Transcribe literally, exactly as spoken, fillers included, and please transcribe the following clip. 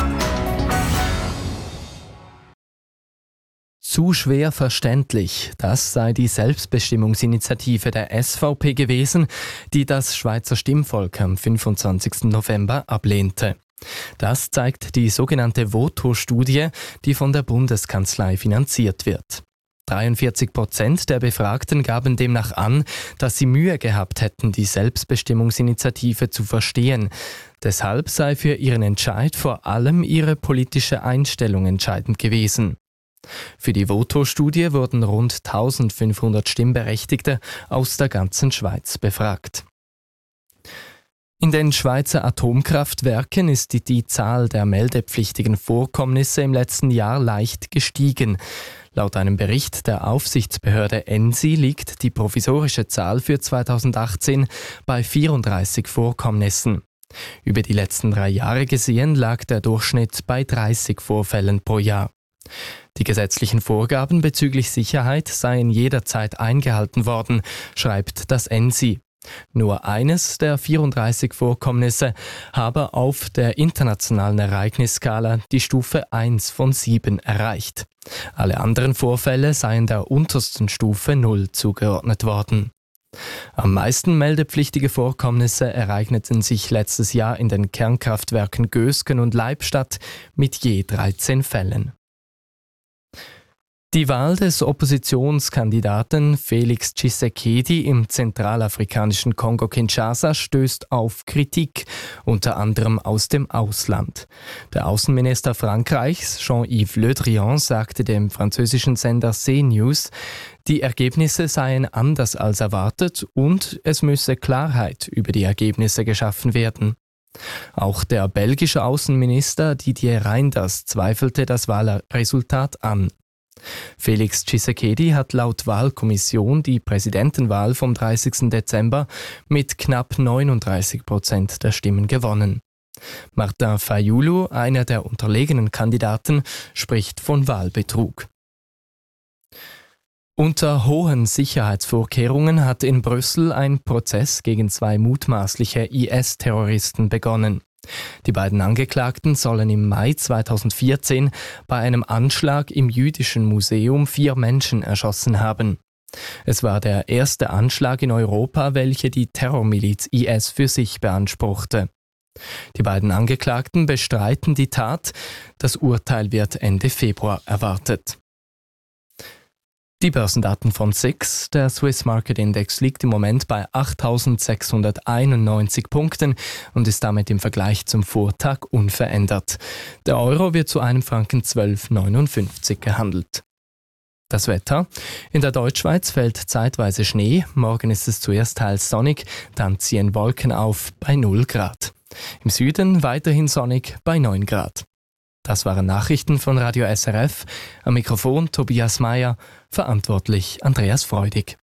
Zu schwer verständlich, das sei die Selbstbestimmungsinitiative der S V P gewesen, die das Schweizer Stimmvolk am fünfundzwanzigsten November ablehnte. Das zeigt die sogenannte Voto-Studie, die von der Bundeskanzlei finanziert wird. dreiundvierzig Prozent der Befragten gaben demnach an, dass sie Mühe gehabt hätten, die Selbstbestimmungsinitiative zu verstehen. Deshalb sei für ihren Entscheid vor allem ihre politische Einstellung entscheidend gewesen. Für die Voto-Studie wurden rund eintausendfünfhundert Stimmberechtigte aus der ganzen Schweiz befragt. In den Schweizer Atomkraftwerken ist die, die Zahl der meldepflichtigen Vorkommnisse im letzten Jahr leicht gestiegen. Laut einem Bericht der Aufsichtsbehörde ENSI liegt die provisorische Zahl für zweitausendachtzehn bei vierunddreißig Vorkommnissen. Über die letzten drei Jahre gesehen lag der Durchschnitt bei dreißig Vorfällen pro Jahr. Die gesetzlichen Vorgaben bezüglich Sicherheit seien jederzeit eingehalten worden, schreibt das ENSI. Nur eines der vierunddreißig Vorkommnisse habe auf der internationalen Ereignisskala die Stufe eins von sieben erreicht. Alle anderen Vorfälle seien der untersten Stufe null zugeordnet worden. Am meisten meldepflichtige Vorkommnisse ereigneten sich letztes Jahr in den Kernkraftwerken Gösgen und Leibstadt mit je dreizehn Fällen. Die Wahl des Oppositionskandidaten Felix Tshisekedi im zentralafrikanischen Kongo-Kinshasa stößt auf Kritik, unter anderem aus dem Ausland. Der Außenminister Frankreichs, Jean-Yves Le Drian, sagte dem französischen Sender CNews, die Ergebnisse seien anders als erwartet und es müsse Klarheit über die Ergebnisse geschaffen werden. Auch der belgische Außenminister Didier Reynders zweifelte das Wahlresultat an. Felix Tshisekedi hat laut Wahlkommission die Präsidentenwahl vom dreißigsten Dezember mit knapp neununddreißig Prozent der Stimmen gewonnen. Martin Fayulu, einer der unterlegenen Kandidaten, spricht von Wahlbetrug. Unter hohen Sicherheitsvorkehrungen hat in Brüssel ein Prozess gegen zwei mutmaßliche I S-Terroristen begonnen. Die beiden Angeklagten sollen im Mai zweitausendvierzehn bei einem Anschlag im Jüdischen Museum vier Menschen erschossen haben. Es war der erste Anschlag in Europa, welche die Terrormiliz I S für sich beanspruchte. Die beiden Angeklagten bestreiten die Tat. Das Urteil wird Ende Februar erwartet. Die Börsendaten von S I X. Der Swiss Market Index liegt im Moment bei achttausendsechshunderteinundneunzig Punkten und ist damit im Vergleich zum Vortag unverändert. Der Euro wird zu einem Franken zwölf Komma neunundfünfzig gehandelt. Das Wetter. In der Deutschschweiz fällt zeitweise Schnee. Morgen ist es zuerst teils sonnig, dann ziehen Wolken auf bei null Grad. Im Süden weiterhin sonnig bei neun Grad. Das waren Nachrichten von Radio S R F. Am Mikrofon Tobias Meyer, verantwortlich Andreas Freudig.